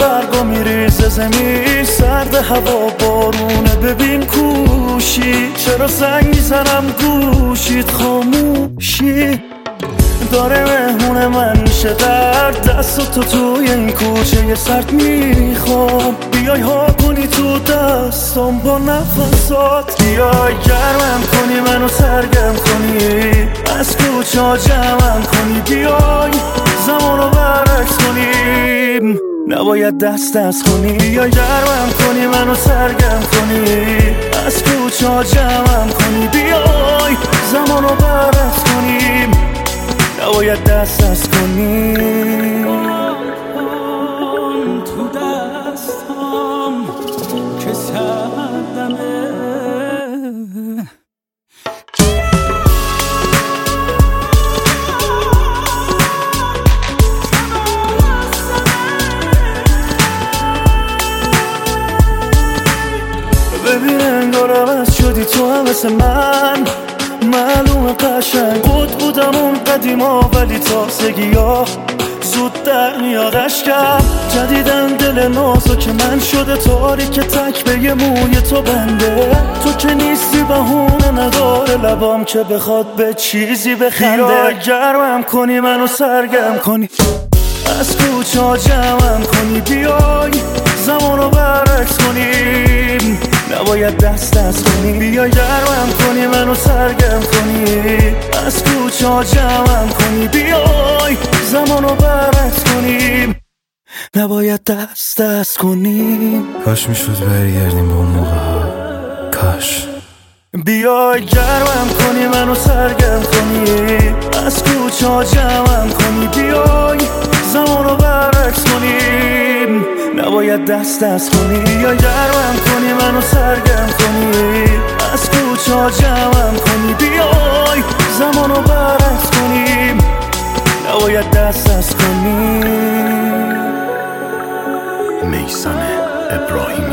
برگا میریزه زمین، سرد هوا بارونه ببین کوشی، چرا زنگ میزنم گوشید خاموشی داره مهمون من میشه در دست تو توی این کوچه سرد میخوام بیای ها کنی تو دستم با نفسات، بیای گرمم کنی منو سرگرم کنی از کوچه ها جمعم کنی، بیای زمانو برعکس کنیم نباید دست کنی، بیای گرمم کنی منو سرگرم کنی از کوچه ها جمعم کنی، بیای زمانو برعکس کنیم نباید دست کنی تو دستم که سردمه ببین انگار عوض شدی تو هم مثل من، معلومه قشنگ بودم اون قدیما ولی تازگی ها زود در میاد اشکم، جدیدن دل نازو که من شده تاریک تک به یه موی تو بنده، تو که نیستی بهونه نداره لبام که بخواد به چیزی بخنده، بیای گرمم کنی منو سرگرم کنی از کوچه ها جمعم کنی، بیای زمانو برعکس کنیم نباید دست کنی، بیای گرمم کنی منو سرگرم کنی از کوچه ها جمعم کنی، بیای زمانو برعکس کنیم نباید دست کنیم. کاش میشد برگردیم به اون موقع ها، کاش. بیای گرمم کنی منو سرگرم کنی از کوچه ها جمعم کنی، بیای زمانو برعکس کنیم نباید دست کنی، بیای گرمم کنی منو سرگرم کنی از کوچه ها جمعم کنی، بیای زمانو برعکس کنیم نباید دست کنی. میثم ابراهیمی